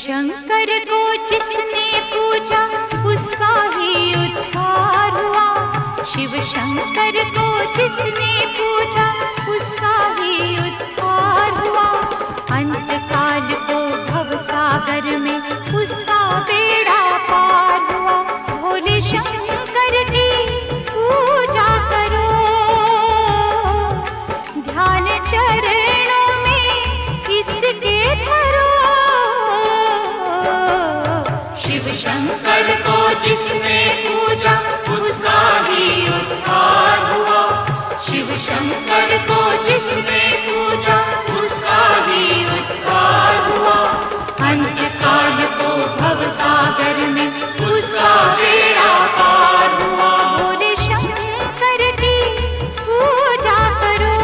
शंकर को जिसने पूजा उसका ही उद्धार हुआ। शिव शंकर को जिसने पूजा उसका ही उद्धार हुआ। अंत काल को भव सागर में उसका बेड़ा पार हुआ। भोले शंकर की पूजा करो, ध्यान चरणों में इसके धरो। शिव शंकर को जिसने पूजा उसका ही उद्धार हुआ। शिव शंकर को जिसने पूजा उसका ही उद्धार हुआ। अंत काल को भव सागर में उसका बेड़ा पार हुआ। भोले शंकर की पूजा करो,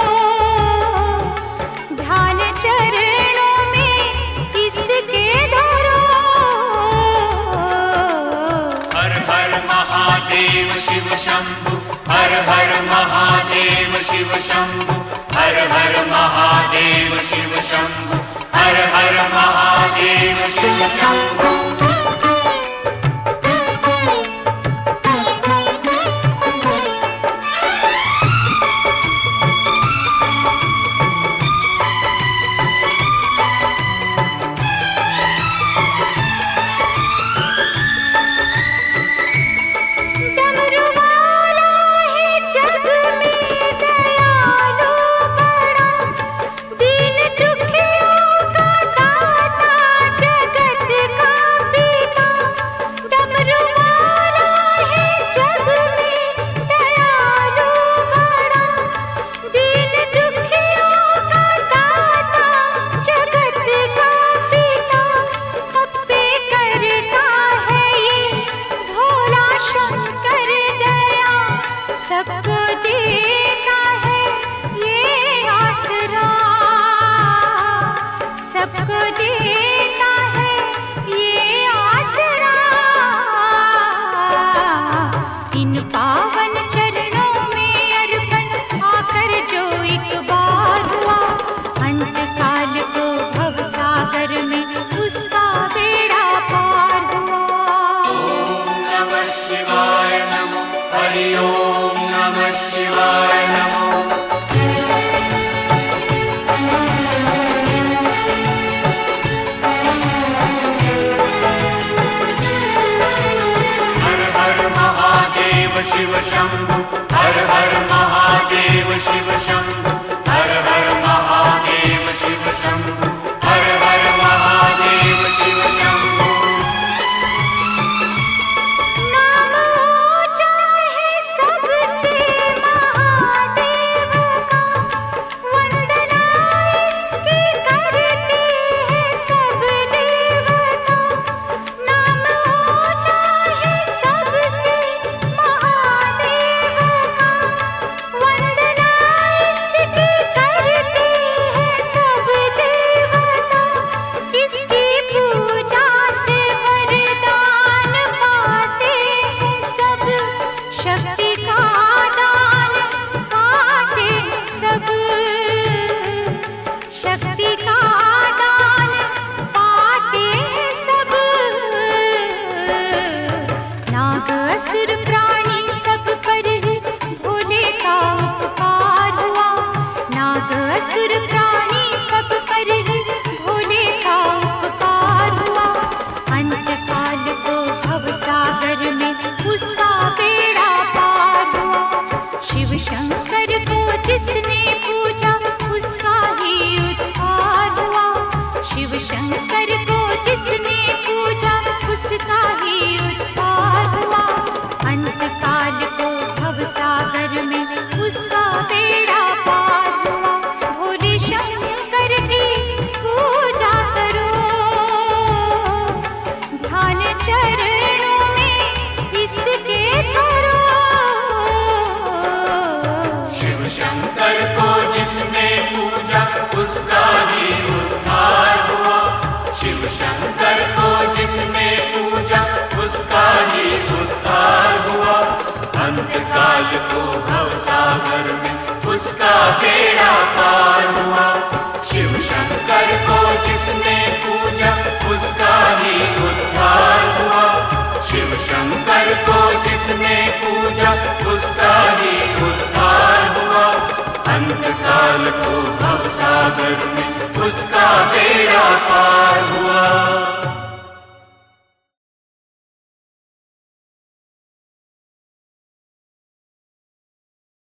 ध्यान चरणों में इसके धरो। हर हर महादेव शिव शंभु, हर हर महादेव शिव शंभु, हर हर महादेव शिव शंभु, हर हर महादेव शिव शंभु। डमरू वाला है जग में दयालु, जिसने पूजा उसका ही